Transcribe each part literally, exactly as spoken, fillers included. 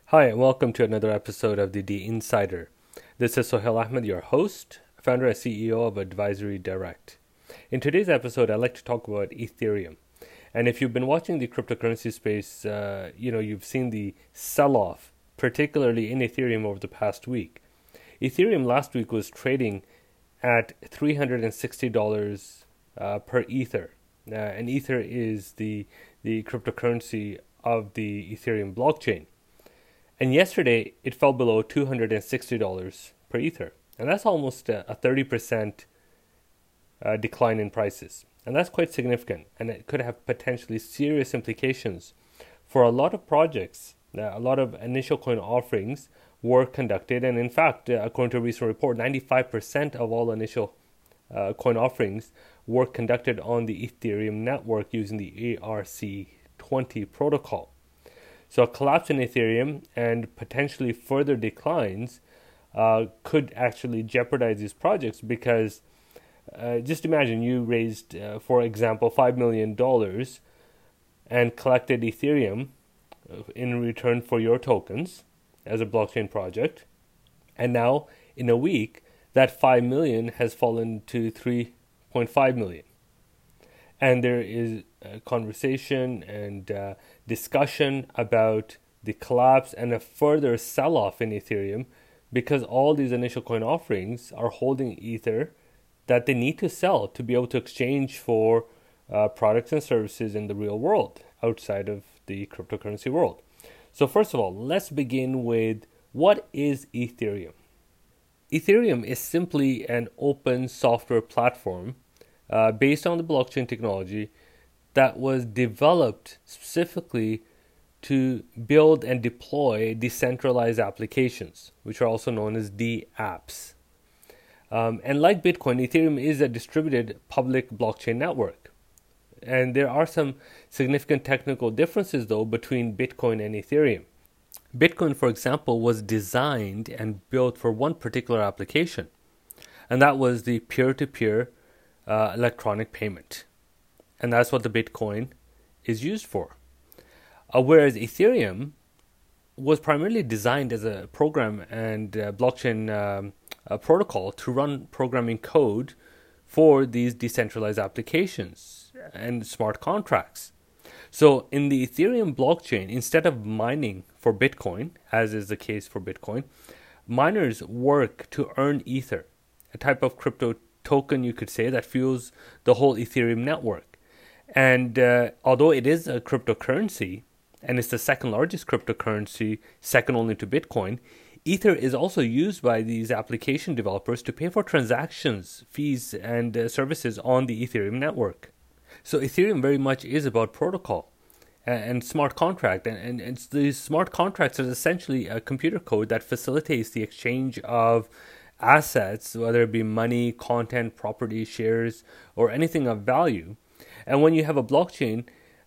Hi, and welcome to another episode of the D Insider. This is Sohail Ahmed, your host, founder and C E O of Advisory Direct. In today's episode, I'd like to talk about Ethereum. And if you've been watching the cryptocurrency space, uh, you know, you've seen the sell-off, particularly in Ethereum over the past week. Ethereum last week was trading at three hundred sixty dollars uh, per Ether. Uh, and Ether is the, the cryptocurrency of the Ethereum blockchain. And yesterday, it fell below two hundred sixty dollars per Ether. And that's almost a, a thirty percent uh, decline in prices. And that's quite significant. And it could have potentially serious implications for a lot of projects. Uh, a lot of initial coin offerings were conducted. And in fact, uh, according to a recent report, ninety-five percent of all initial uh, coin offerings were conducted on the Ethereum network using the E R C twenty protocol. So a collapse in Ethereum and potentially further declines uh, could actually jeopardize these projects because uh, just imagine you raised, uh, for example, five million dollars and collected Ethereum in return for your tokens as a blockchain project. And now in a week, that five million dollars has fallen to three point five million dollars. And there is a conversation and uh, discussion about the collapse and a further sell-off in Ethereum because all these initial coin offerings are holding Ether that they need to sell to be able to exchange for uh, products and services in the real world outside of the cryptocurrency world. So first of all, let's begin with what is Ethereum? Ethereum is simply an open software platform Uh, based on the blockchain technology that was developed specifically to build and deploy decentralized applications, which are also known as dApps. Um, and like Bitcoin, Ethereum is a distributed public blockchain network. And there are some significant technical differences, though, between Bitcoin and Ethereum. Bitcoin, for example, was designed and built for one particular application, and that was the peer-to-peer Uh, electronic payment. And that's what the Bitcoin is used for. Uh, whereas Ethereum was primarily designed as a program and uh, blockchain um, a protocol to run programming code for these decentralized applications and smart contracts. So in the Ethereum blockchain, instead of mining for Bitcoin, as is the case for Bitcoin, miners work to earn Ether, a type of crypto token, you could say, that fuels the whole Ethereum network. And uh, although it is a cryptocurrency, and it's the second largest cryptocurrency, second only to Bitcoin, Ether is also used by these application developers to pay for transactions, fees, and uh, services on the Ethereum network. So Ethereum very much is about protocol and, and smart contract. And, and, and these smart contracts are essentially a computer code that facilitates the exchange of assets, whether it be money, content, property, shares, or anything of value. And when you have a blockchain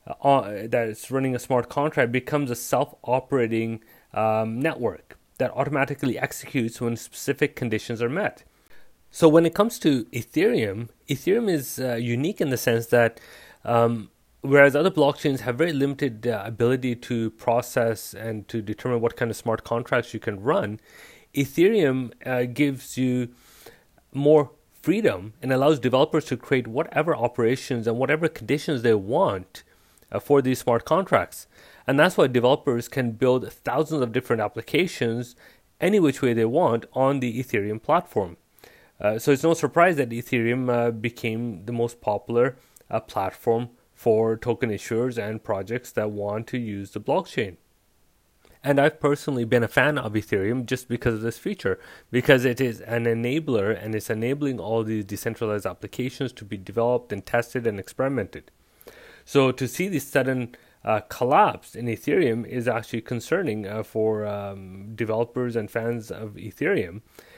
uh, that's running a smart contract, it becomes a self-operating um, network that automatically executes when specific conditions are met. So when it comes to Ethereum, Ethereum is uh, unique in the sense that um, whereas other blockchains have very limited uh, ability to process and to determine what kind of smart contracts you can run, Ethereum uh, gives you more freedom and allows developers to create whatever operations and whatever conditions they want uh, for these smart contracts. And that's why developers can build thousands of different applications any which way they want on the Ethereum platform. Uh, so it's no surprise that Ethereum uh, became the most popular uh, platform for token issuers and projects that want to use the blockchain. And I've personally been a fan of Ethereum just because of this feature, because it is an enabler and it's enabling all these decentralized applications to be developed and tested and experimented. So to see this sudden uh, collapse in Ethereum is actually concerning uh, for um, developers and fans of Ethereum.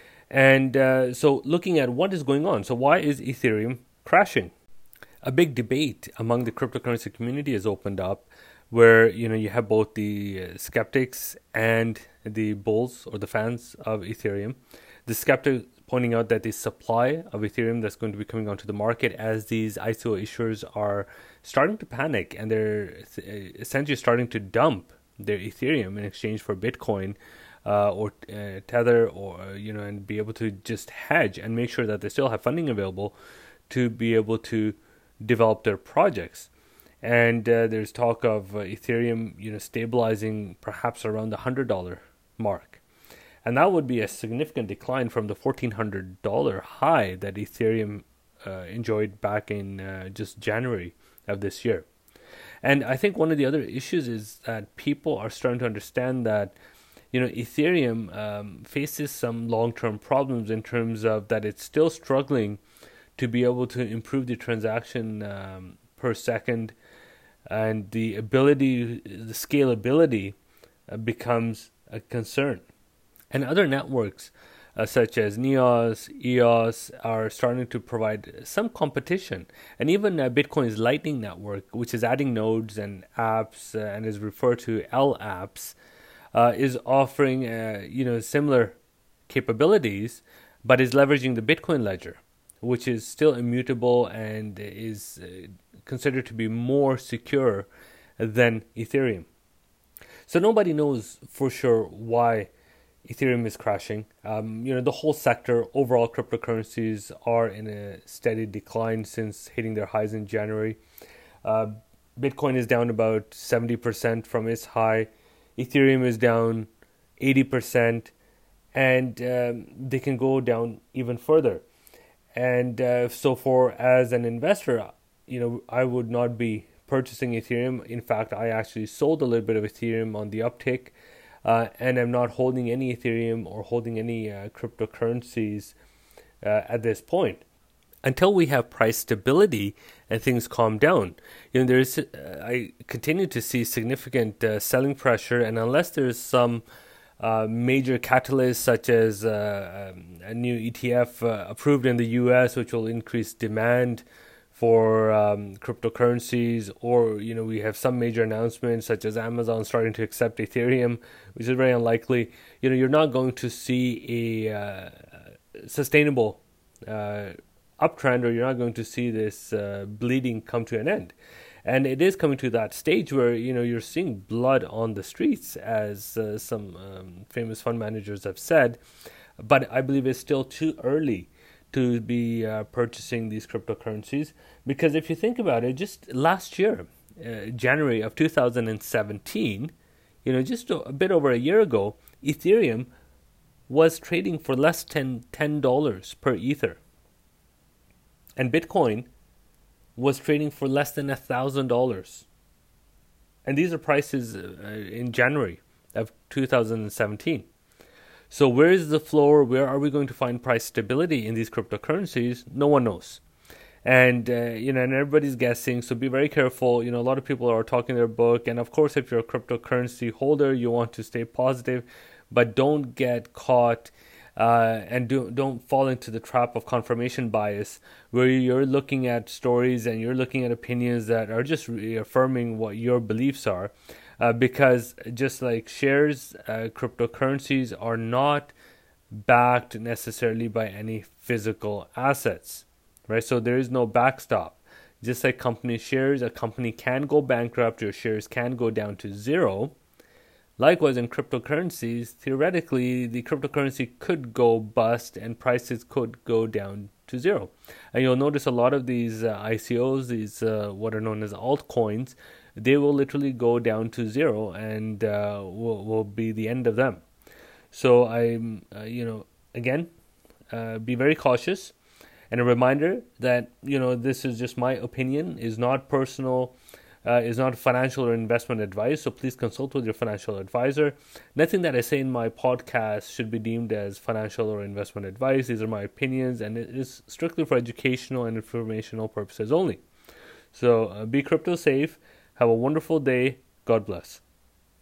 And uh, so looking at what is going on, so why is Ethereum crashing? A big debate among the cryptocurrency community has opened up where, you know, you have both the skeptics and the bulls or the fans of Ethereum. The skeptics pointing out that the supply of Ethereum that's going to be coming onto the market as these I C O issuers are starting to panic and they're essentially starting to dump their Ethereum in exchange for Bitcoin uh, or uh, Tether, or you know, and be able to just hedge and make sure that they still have funding available to be able to develop their projects. And uh, there's talk of uh, Ethereum, you know, stabilizing perhaps around the hundred dollar mark, and that would be a significant decline from the fourteen hundred dollar high that Ethereum uh, enjoyed back in uh, just January of this year. And I think one of the other issues is that people are starting to understand that, you know, Ethereum um, faces some long-term problems in terms of that it's still struggling to be able to improve the transaction um, per second, and the ability, the scalability uh, becomes a concern. And other networks uh, such as Neos, E O S are starting to provide some competition. And even uh, Bitcoin's Lightning Network, which is adding nodes and apps uh, and is referred to L apps, uh, is offering uh, you know similar capabilities, but is leveraging the Bitcoin ledger, which is still immutable and is uh, considered to be more secure than Ethereum. So nobody knows for sure why Ethereum is crashing. Um, you know, the whole sector, overall cryptocurrencies are in a steady decline since hitting their highs in January. Uh, Bitcoin is down about seventy percent from its high. Ethereum is down eighty percent, and um, they can go down even further. And uh, so for as an investor, you know, I would not be purchasing Ethereum. In fact, I actually sold a little bit of Ethereum on the uptick, uh, and I'm not holding any Ethereum or holding any uh, cryptocurrencies uh, at this point until we have price stability and things calm down. You know, there's uh, I continue to see significant uh, selling pressure, and unless there's some Uh, major catalysts such as uh, um, a new E T F uh, approved in the U S, which will increase demand for um, cryptocurrencies, or you know we have some major announcements such as Amazon starting to accept Ethereum, which is very unlikely. You know, you're not going to see a uh, sustainable uh, uptrend, or you're not going to see this uh, bleeding come to an end. And it is coming to that stage where, you know, you're seeing blood on the streets, as uh, some um, famous fund managers have said. But I believe it's still too early to be uh, purchasing these cryptocurrencies. Because if you think about it, just last year, uh, January of two thousand seventeen, you know, just a bit over a year ago, Ethereum was trading for less than ten dollars per Ether. And Bitcoin was trading for less than one thousand dollars. And these are prices uh, in January of two thousand seventeen. So where is the floor? Where are we going to find price stability in these cryptocurrencies? No one knows. And, uh, you know, and everybody's guessing, so be very careful. You know, a lot of people are talking their book. And, of course, if you're a cryptocurrency holder, you want to stay positive. But don't get caught Uh, and do, don't fall into the trap of confirmation bias, where you're looking at stories and you're looking at opinions that are just reaffirming what your beliefs are. Uh, because just like shares, uh, cryptocurrencies are not backed necessarily by any physical assets, right? So there is no backstop. Just like company shares, a company can go bankrupt, your shares can go down to zero. Likewise, in cryptocurrencies, theoretically, the cryptocurrency could go bust and prices could go down to zero. And you'll notice a lot of these uh, I C Os, these uh, what are known as altcoins, they will literally go down to zero and uh, will, will be the end of them. So I'm, uh, you know, again, uh, be very cautious. And a reminder that, you know, this is just my opinion, is not personal, Uh, is not financial or investment advice, so please consult with your financial advisor. Nothing that I say in my podcast should be deemed as financial or investment advice. These are my opinions, and it is strictly for educational and informational purposes only. So uh, be crypto safe. Have a wonderful day. God bless.